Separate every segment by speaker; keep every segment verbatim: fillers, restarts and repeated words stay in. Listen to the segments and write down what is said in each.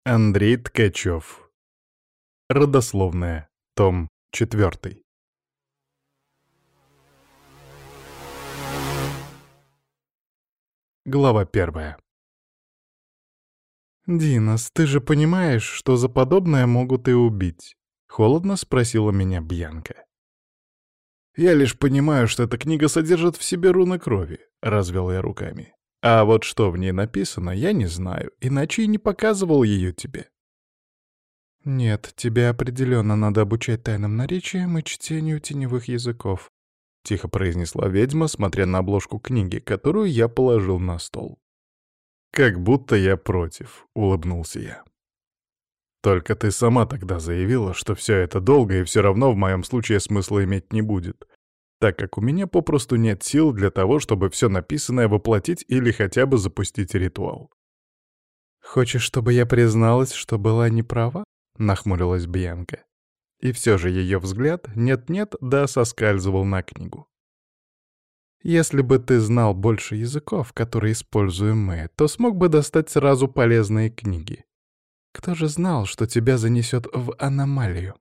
Speaker 1: Андрей Ткачев. Родословная. Том четвертый. Глава первая. «Динас, ты же понимаешь, что за подобное могут и убить?» — холодно спросила меня Бьянка. «Я лишь понимаю, что эта книга содержит в себе руны крови», — развел я руками. «А вот что в ней написано, я не знаю, иначе и не показывал ее тебе». «Нет, тебе определенно надо обучать тайным наречиям и чтению теневых языков», — тихо произнесла ведьма, смотря на обложку книги, которую я положил на стол. «Как будто я против», — улыбнулся я. «Только ты сама тогда заявила, что все это долго и все равно в моем случае смысла иметь не будет, так как у меня попросту нет сил для того, чтобы все написанное воплотить или хотя бы запустить ритуал». «Хочешь, чтобы я призналась, что была неправа?» — нахмурилась Бьянка. И все же ее взгляд нет-нет, да соскальзывал на книгу. «Если бы ты знал больше языков, которые используем мы, то смог бы достать сразу полезные книги. Кто же знал, что тебя занесет в аномалию?»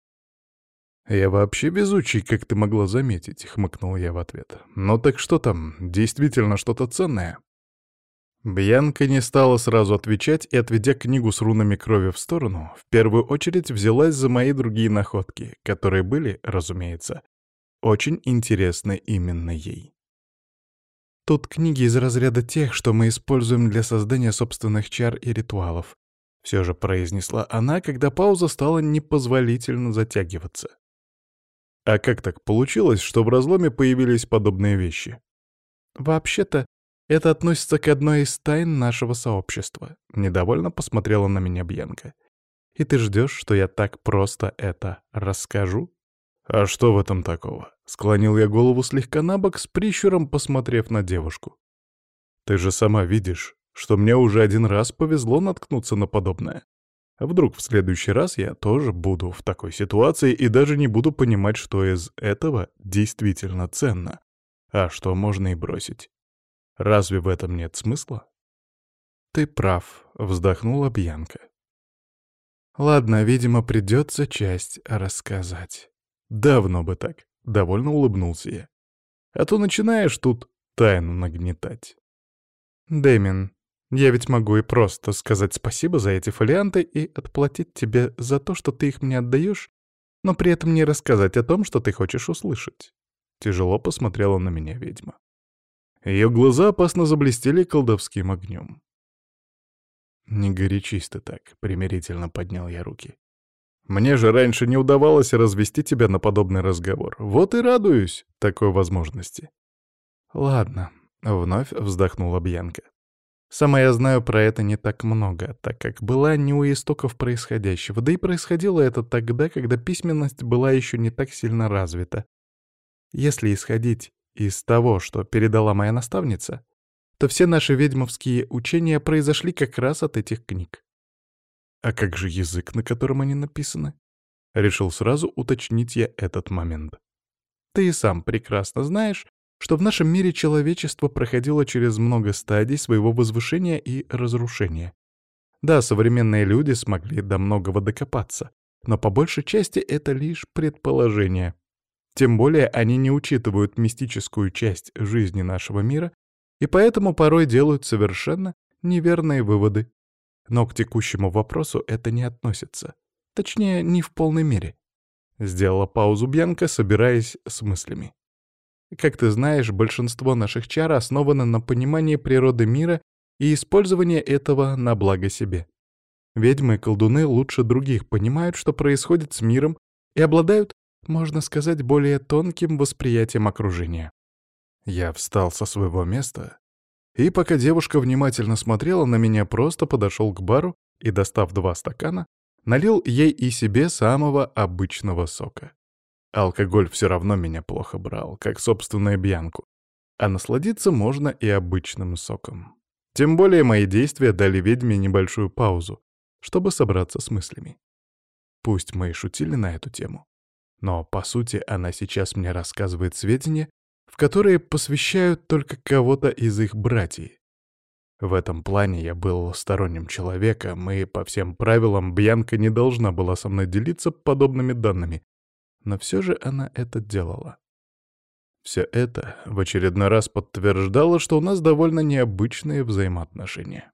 Speaker 1: «Я вообще везучий, как ты могла заметить», — хмыкнул я в ответ. «Ну так что там, действительно что-то ценное?» Бьянка не стала сразу отвечать и, отведя книгу с рунами крови в сторону, в первую очередь взялась за мои другие находки, которые были, разумеется, очень интересны именно ей. «Тут книги из разряда тех, что мы используем для создания собственных чар и ритуалов», — все же произнесла она, когда пауза стала непозволительно затягиваться. «А как так получилось, что в разломе появились подобные вещи?» «Вообще-то, это относится к одной из тайн нашего сообщества», — недовольно посмотрела на меня Бьянка. «И ты ждешь, что я так просто это расскажу?» «А что в этом такого?» — склонил я голову слегка набок, с прищуром посмотрев на девушку. «Ты же сама видишь, что мне уже один раз повезло наткнуться на подобное. А вдруг в следующий раз я тоже буду в такой ситуации и даже не буду понимать, что из этого действительно ценно, а что можно и бросить. Разве в этом нет смысла?» «Ты прав», — вздохнула Бьянка. «Ладно, видимо, придется часть рассказать». «Давно бы так», — довольно улыбнулся я. «А то начинаешь тут тайну нагнетать». «Дэмин, я ведь могу и просто сказать спасибо за эти фолианты и отплатить тебе за то, что ты их мне отдаешь, но при этом не рассказать о том, что ты хочешь услышать». Тяжело посмотрела на меня ведьма. Ее глаза опасно заблестели колдовским огнем. «Не горячись ты так», — примирительно поднял я руки. «Мне же раньше не удавалось развести тебя на подобный разговор. Вот и радуюсь такой возможности». «Ладно», — вновь вздохнула Бьянка. «Сама я знаю про это не так много, так как была не у истоков происходящего, да и происходило это тогда, когда письменность была еще не так сильно развита. Если исходить из того, что передала моя наставница, то все наши ведьмовские учения произошли как раз от этих книг». «А как же язык, на котором они написаны?» Решил сразу уточнить я этот момент. «Ты и сам прекрасно знаешь, что в нашем мире человечество проходило через много стадий своего возвышения и разрушения. Да, современные люди смогли до многого докопаться, но по большей части это лишь предположения. Тем более они не учитывают мистическую часть жизни нашего мира и поэтому порой делают совершенно неверные выводы. Но к текущему вопросу это не относится. Точнее, не в полной мере». Сделала паузу Бьянка, собираясь с мыслями. «Как ты знаешь, большинство наших чар основано на понимании природы мира и использовании этого на благо себе. Ведьмы и колдуны лучше других понимают, что происходит с миром, и обладают, можно сказать, более тонким восприятием окружения». Я встал со своего места, и пока девушка внимательно смотрела на меня, просто подошел к бару и, достав два стакана, налил ей и себе самого обычного сока. Алкоголь все равно меня плохо брал, как собственную Бьянку, а насладиться можно и обычным соком. Тем более мои действия дали ведьме небольшую паузу, чтобы собраться с мыслями. Пусть мы и шутили на эту тему, но, по сути, она сейчас мне рассказывает сведения, в которые посвящают только кого-то из их братьев. В этом плане я был сторонним человеком, и по всем правилам Бьянка не должна была со мной делиться подобными данными, но все же она это делала. Все это в очередной раз подтверждало, что у нас довольно необычные взаимоотношения.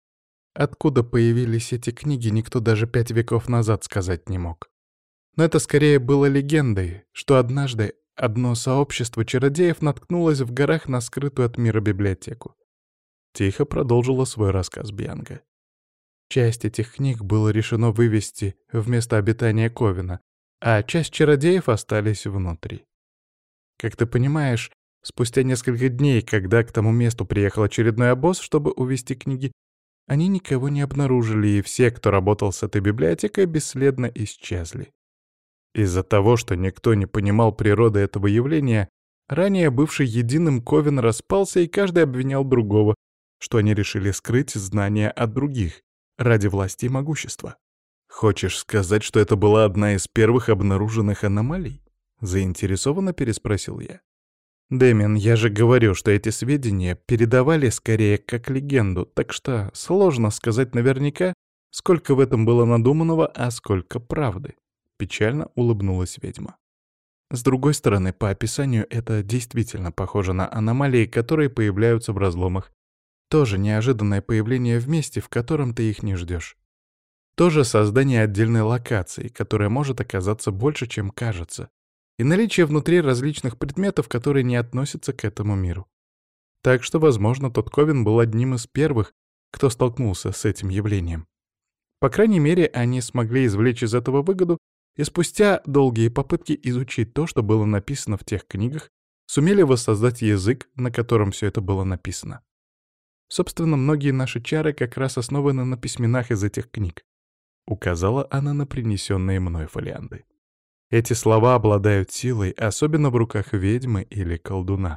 Speaker 1: Откуда появились эти книги, никто даже пять веков назад сказать не мог. Но это скорее было легендой, что однажды одно сообщество чародеев наткнулось в горах на скрытую от мира библиотеку. Тихо продолжила свой рассказ Бьянка. Часть этих книг было решено вывести в место обитания Ковина, а часть чародеев остались внутри. Как ты понимаешь, спустя несколько дней, когда к тому месту приехал очередной обоз, чтобы увезти книги, они никого не обнаружили, и все, кто работал с этой библиотекой, бесследно исчезли. Из-за того, что никто не понимал природы этого явления, ранее бывший единым Ковен распался, и каждый обвинял другого, что они решили скрыть знания от других ради власти и могущества. Хочешь сказать, что это была одна из первых обнаруженных аномалий? Заинтересованно переспросил я. Дэмиан, я же говорю, что эти сведения передавали скорее как легенду, так что сложно сказать наверняка, сколько в этом было надуманного, а сколько правды. Печально улыбнулась ведьма. С другой стороны, по описанию это действительно похоже на аномалии, которые появляются в разломах. Тоже неожиданное появление в месте, в котором ты их не ждешь. Тоже создание отдельной локации, которая может оказаться больше, чем кажется. И наличие внутри различных предметов, которые не относятся к этому миру. Так что, возможно, тот Ковен был одним из первых, кто столкнулся с этим явлением. По крайней мере, они смогли извлечь из этого выгоду, и спустя долгие попытки изучить то, что было написано в тех книгах, сумели воссоздать язык, на котором все это было написано. Собственно, многие наши чары как раз основаны на письменах из этих книг. Указала она на принесенные мной фолианты. Эти слова обладают силой, особенно в руках ведьмы или колдуна.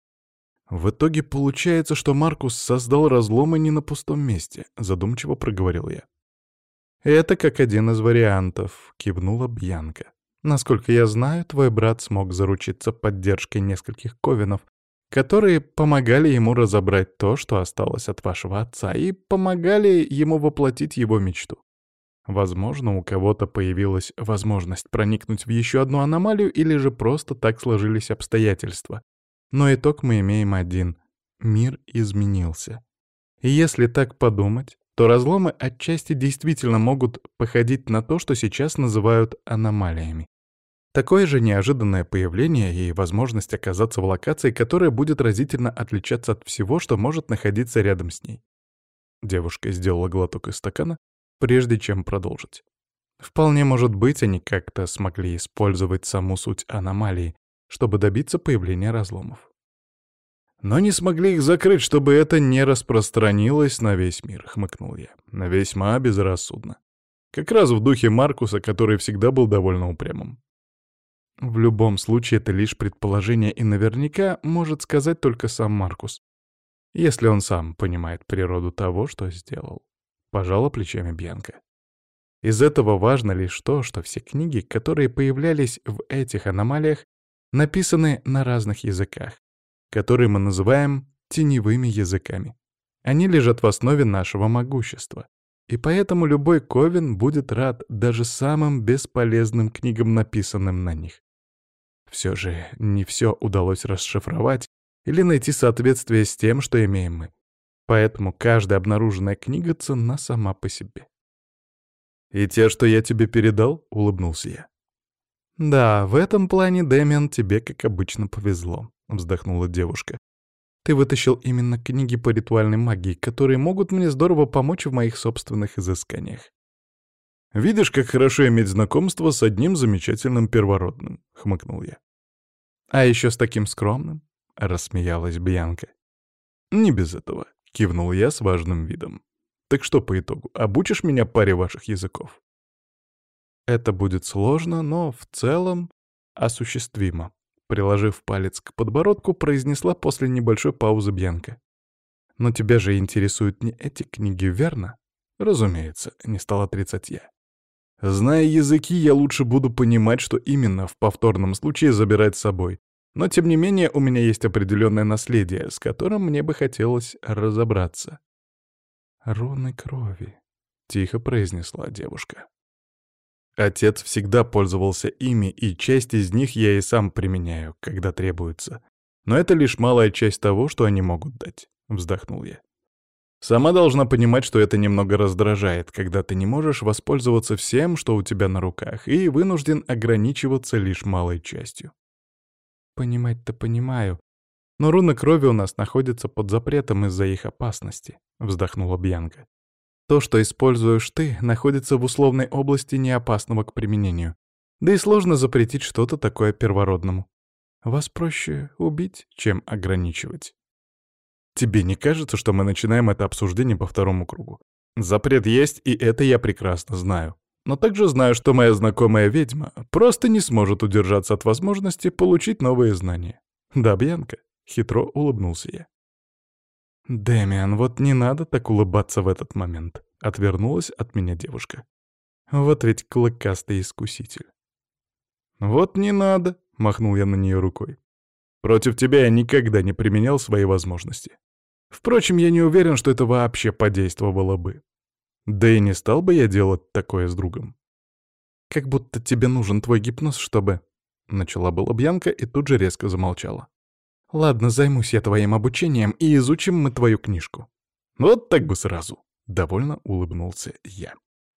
Speaker 1: В итоге получается, что Маркус создал разломы не на пустом месте, задумчиво проговорил я. Это как один из вариантов, кивнула Бьянка. Насколько я знаю, твой брат смог заручиться поддержкой нескольких ковенов, которые помогали ему разобрать то, что осталось от вашего отца, и помогали ему воплотить его мечту. Возможно, у кого-то появилась возможность проникнуть в еще одну аномалию, или же просто так сложились обстоятельства. Но итог мы имеем один. Мир изменился. И если так подумать, то разломы отчасти действительно могут походить на то, что сейчас называют аномалиями. Такое же неожиданное появление и возможность оказаться в локации, которая будет разительно отличаться от всего, что может находиться рядом с ней. Девушка сделала глоток из стакана, прежде чем продолжить. Вполне может быть, они как-то смогли использовать саму суть аномалии, чтобы добиться появления разломов. Но не смогли их закрыть, чтобы это не распространилось на весь мир, хмыкнул я. Весьма безрассудно. Как раз в духе Маркуса, который всегда был довольно упрямым. В любом случае, это лишь предположение, и наверняка может сказать только сам Маркус, если он сам понимает природу того, что сделал. Пожала плечами Бьянка. Из этого важно лишь то, что все книги, которые появлялись в этих аномалиях, написаны на разных языках, которые мы называем теневыми языками. Они лежат в основе нашего могущества. И поэтому любой ковен будет рад даже самым бесполезным книгам, написанным на них. Все же не все удалось расшифровать или найти соответствие с тем, что имеем мы. Поэтому каждая обнаруженная книга ценна сама по себе. «И те, что я тебе передал?» — улыбнулся я. «Да, в этом плане, Дэмиан, тебе, как обычно, повезло», — вздохнула девушка. «Ты вытащил именно книги по ритуальной магии, которые могут мне здорово помочь в моих собственных изысканиях». «Видишь, как хорошо иметь знакомство с одним замечательным первородным», — хмыкнул я. «А еще с таким скромным?» — рассмеялась Бьянка. «Не без этого», — кивнул я с важным видом. «Так что по итогу, обучишь меня паре ваших языков?» «Это будет сложно, но в целом осуществимо», — приложив палец к подбородку, произнесла после небольшой паузы Бьянка. «Но тебя же интересуют не эти книги, верно?» «Разумеется», — не стал отрицать я. «Зная языки, я лучше буду понимать, что именно в повторном случае забирать с собой. Но, тем не менее, у меня есть определенное наследие, с которым мне бы хотелось разобраться». «Руны крови», — тихо произнесла девушка. Отец всегда пользовался ими, и часть из них я и сам применяю, когда требуется. Но это лишь малая часть того, что они могут дать, — вздохнул я. Сама должна понимать, что это немного раздражает, когда ты не можешь воспользоваться всем, что у тебя на руках, и вынужден ограничиваться лишь малой частью. Понимать-то понимаю, но руны крови у нас находятся под запретом из-за их опасности, — вздохнула Бьянка. То, что используешь ты, находится в условной области неопасного к применению. Да и сложно запретить что-то такое первородному. Вас проще убить, чем ограничивать. Тебе не кажется, что мы начинаем это обсуждение по второму кругу? Запрет есть, и это я прекрасно знаю. Но также знаю, что моя знакомая ведьма просто не сможет удержаться от возможности получить новые знания. Да, Бьянка? Хитро улыбнулся я. «Дэмиан, вот не надо так улыбаться в этот момент», — отвернулась от меня девушка. «Вот ведь клыкастый искуситель». «Вот не надо», — махнул я на нее рукой. «Против тебя я никогда не применял свои возможности. Впрочем, я не уверен, что это вообще подействовало бы. Да и не стал бы я делать такое с другом». «Как будто тебе нужен твой гипноз, чтобы...» Начала была Бьянка и тут же резко замолчала. «Ладно, займусь я твоим обучением, и изучим мы твою книжку». «Вот так бы сразу», — довольно улыбнулся я.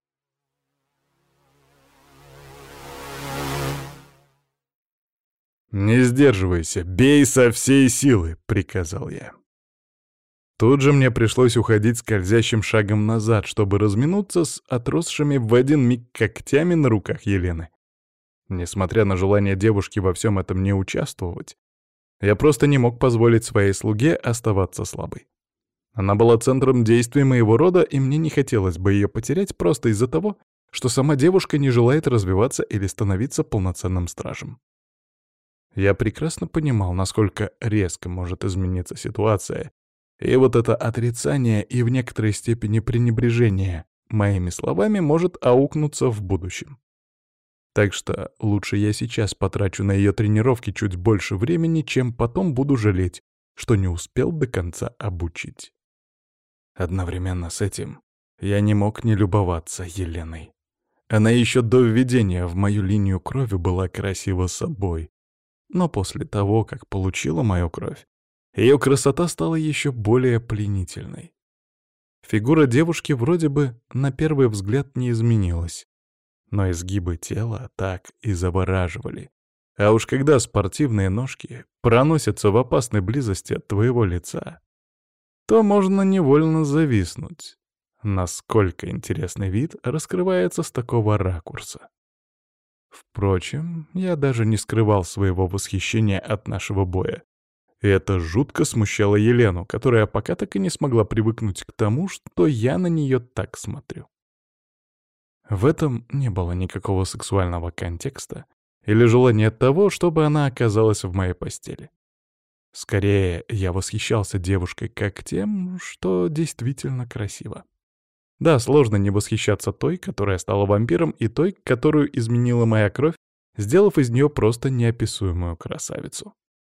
Speaker 1: «Не сдерживайся, бей со всей силы», — приказал я. Тут же мне пришлось уходить скользящим шагом назад, чтобы разминуться с отросшими в один миг когтями на руках Елены. Несмотря на желание девушки во всем этом не участвовать, я просто не мог позволить своей слуге оставаться слабой. Она была центром действий моего рода, и мне не хотелось бы ее потерять просто из-за того, что сама девушка не желает развиваться или становиться полноценным стражем. Я прекрасно понимал, насколько резко может измениться ситуация, и вот это отрицание и в некоторой степени пренебрежение моими словами может аукнуться в будущем. Так что лучше я сейчас потрачу на ее тренировки чуть больше времени, чем потом буду жалеть, что не успел до конца обучить. Одновременно с этим я не мог не любоваться Еленой. Она еще до введения в мою линию крови была красива собой, но после того, как получила мою кровь, ее красота стала еще более пленительной. Фигура девушки вроде бы на первый взгляд не изменилась, но изгибы тела так и завораживали. А уж когда спортивные ножки проносятся в опасной близости от твоего лица, то можно невольно зависнуть. Насколько интересный вид раскрывается с такого ракурса. Впрочем, я даже не скрывал своего восхищения от нашего боя. И это жутко смущало Елену, которая пока так и не смогла привыкнуть к тому, что я на нее так смотрю. В этом не было никакого сексуального контекста или желания того, чтобы она оказалась в моей постели. Скорее, я восхищался девушкой как тем, что действительно красиво. Да, сложно не восхищаться той, которая стала вампиром, и той, которую изменила моя кровь, сделав из нее просто неописуемую красавицу.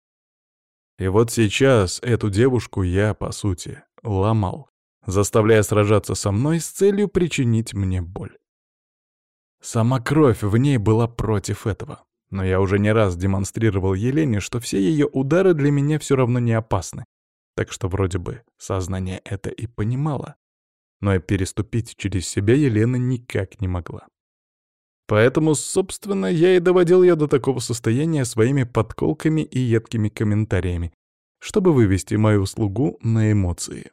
Speaker 1: И вот сейчас эту девушку я, по сути, ломал, заставляя сражаться со мной с целью причинить мне боль. Сама кровь в ней была против этого, но я уже не раз демонстрировал Елене, что все ее удары для меня все равно не опасны, так что вроде бы сознание это и понимало, но и переступить через себя Елена никак не могла. Поэтому, собственно, я и доводил ее до такого состояния своими подколками и едкими комментариями, чтобы вывести мою слугу на эмоции.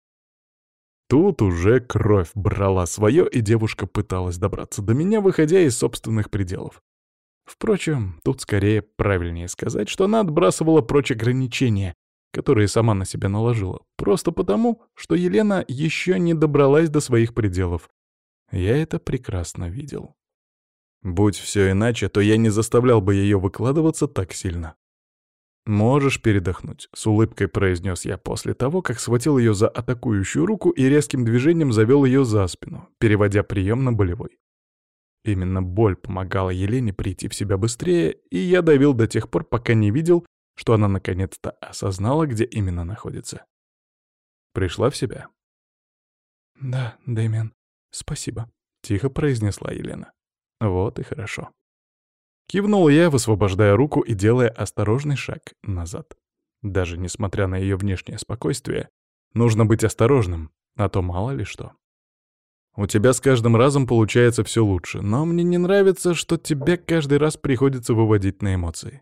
Speaker 1: Тут уже кровь брала свое, и девушка пыталась добраться до меня, выходя из собственных пределов. Впрочем, тут скорее правильнее сказать, что она отбрасывала прочь ограничения, которые сама на себя наложила, просто потому, что Елена еще не добралась до своих пределов. Я это прекрасно видел. Будь все иначе, то я не заставлял бы ее выкладываться так сильно. «Можешь передохнуть», — с улыбкой произнес я после того, как схватил ее за атакующую руку и резким движением завел ее за спину, переводя прием на болевой. Именно боль помогала Елене прийти в себя быстрее, и я давил до тех пор, пока не видел, что она наконец-то осознала, где именно находится. Пришла в себя. «Да, Дэмиан, спасибо», — тихо произнесла Елена. «Вот и хорошо». Кивнул я, высвобождая руку и делая осторожный шаг назад. Даже несмотря на ее внешнее спокойствие, нужно быть осторожным, а то мало ли что. У тебя с каждым разом получается все лучше, но мне не нравится, что тебе каждый раз приходится выводить на эмоции.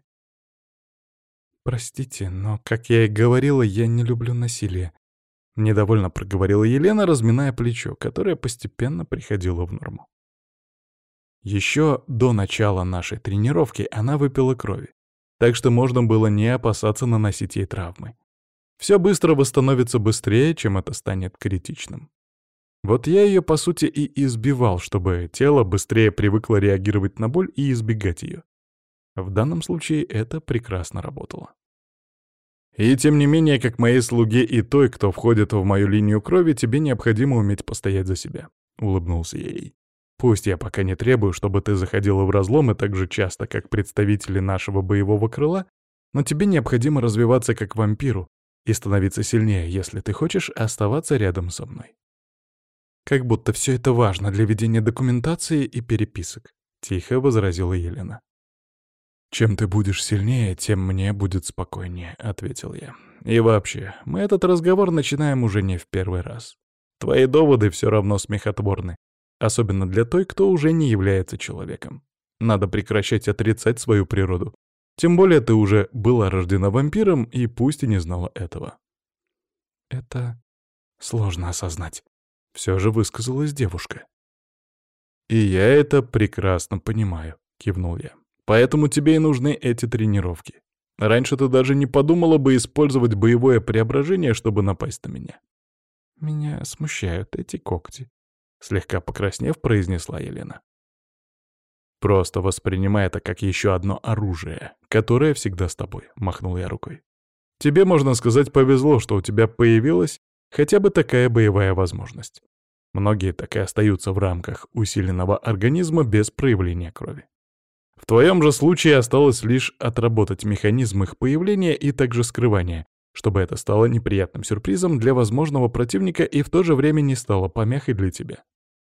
Speaker 1: «Простите, но, как я и говорила, я не люблю насилие», — недовольно проговорила Елена, разминая плечо, которое постепенно приходило в норму. Еще до начала нашей тренировки она выпила крови, так что можно было не опасаться наносить ей травмы. Все быстро восстановится быстрее, чем это станет критичным. Вот я ее, по сути, и избивал, чтобы тело быстрее привыкло реагировать на боль и избегать ее. В данном случае это прекрасно работало. И тем не менее, как моей слуге и той, кто входит в мою линию крови, тебе необходимо уметь постоять за себя, — улыбнулся я ей. Пусть я пока не требую, чтобы ты заходила в разломы так же часто, как представители нашего боевого крыла, но тебе необходимо развиваться как вампиру и становиться сильнее, если ты хочешь оставаться рядом со мной. Как будто все это важно для ведения документации и переписок, — тихо возразила Елена. «Чем ты будешь сильнее, тем мне будет спокойнее», — ответил я. «И вообще, мы этот разговор начинаем уже не в первый раз. Твои доводы все равно смехотворны, особенно для той, кто уже не является человеком. Надо прекращать отрицать свою природу. Тем более ты уже была рождена вампиром и пусть и не знала этого». «Это сложно осознать», — все же высказалась девушка. «И я это прекрасно понимаю», — кивнул я. «Поэтому тебе и нужны эти тренировки. Раньше ты даже не подумала бы использовать боевое преображение, чтобы напасть на меня». «Меня смущают эти когти», — слегка покраснев, произнесла Елена. «Просто воспринимай это как еще одно оружие, которое всегда с тобой», — махнул я рукой. «Тебе, можно сказать, повезло, что у тебя появилась хотя бы такая боевая возможность. Многие так и остаются в рамках усиленного организма без проявления крови. В твоем же случае осталось лишь отработать механизм их появления и также скрывания, чтобы это стало неприятным сюрпризом для возможного противника и в то же время не стало помехой для тебя».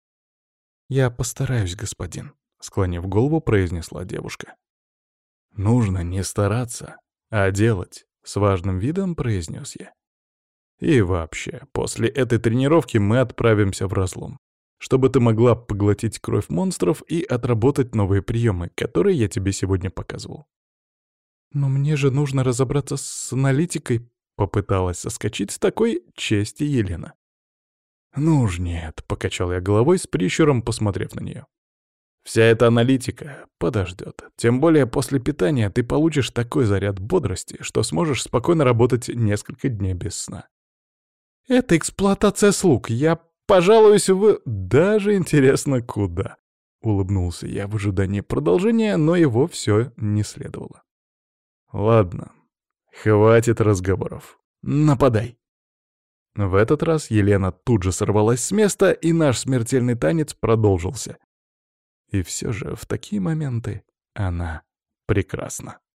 Speaker 1: «Я постараюсь, господин», — склонив голову, произнесла девушка. «Нужно не стараться, а делать», — с важным видом произнес я. «И вообще, после этой тренировки мы отправимся в разлом, чтобы ты могла поглотить кровь монстров и отработать новые приемы, которые я тебе сегодня показывал». «Но мне же нужно разобраться с аналитикой», — попыталась соскочить с такой чести Елена. «Ну уж нет», — покачал я головой с прищуром, посмотрев на нее. «Вся эта аналитика подождет. Тем более после питания ты получишь такой заряд бодрости, что сможешь спокойно работать несколько дней без сна». «Это эксплуатация слуг. Я пожалуюсь в... Даже интересно, куда?» Улыбнулся я в ожидании продолжения, но его все не следовало. «Ладно, хватит разговоров. Нападай!» В этот раз Елена тут же сорвалась с места, и наш смертельный танец продолжился. И все же в такие моменты она прекрасна.